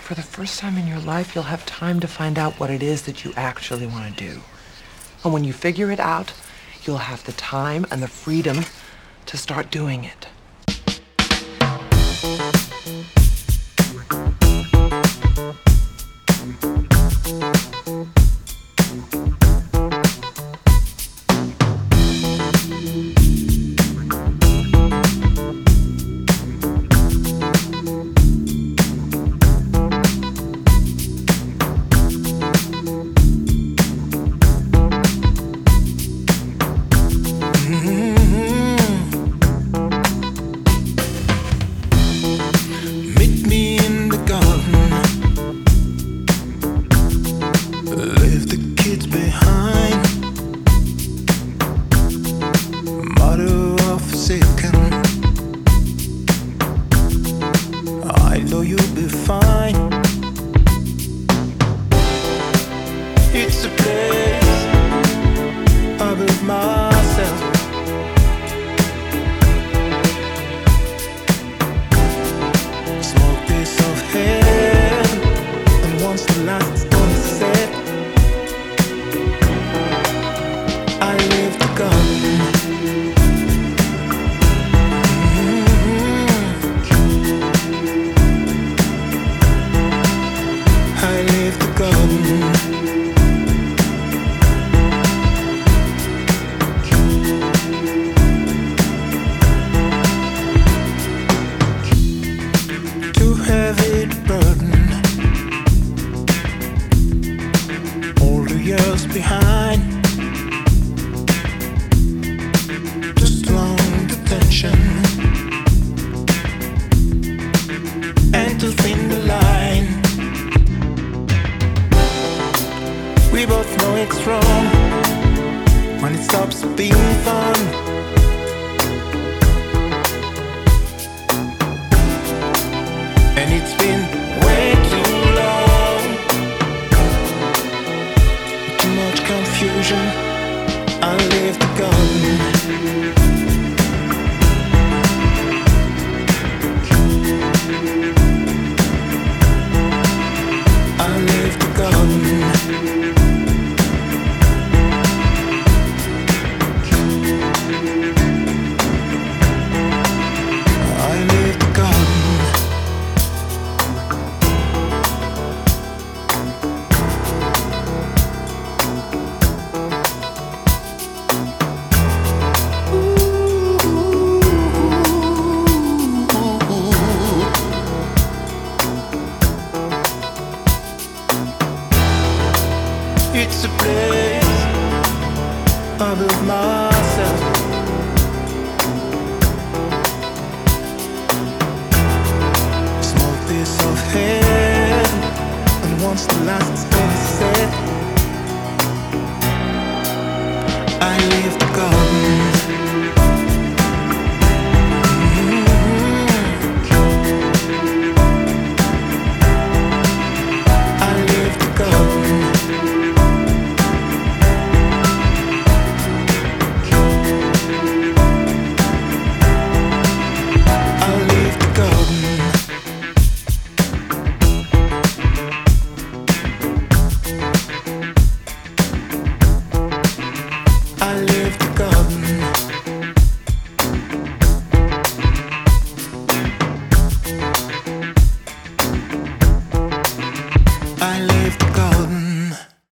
For the first time in your life, you'll have time to find out what it is that you actually want to do. And when you figure it out, you'll have the time and the freedom to start doing it. It's a place I built myself. Small piece of heaven, and once the last spell is set, I leave the garden. I live